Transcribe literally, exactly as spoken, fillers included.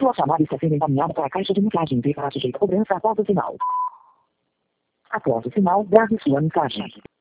Sua chamada está sendo encaminhada para a caixa de mensagem e para sujeito cobrança após o sinal. Após o sinal, grave sua mensagem.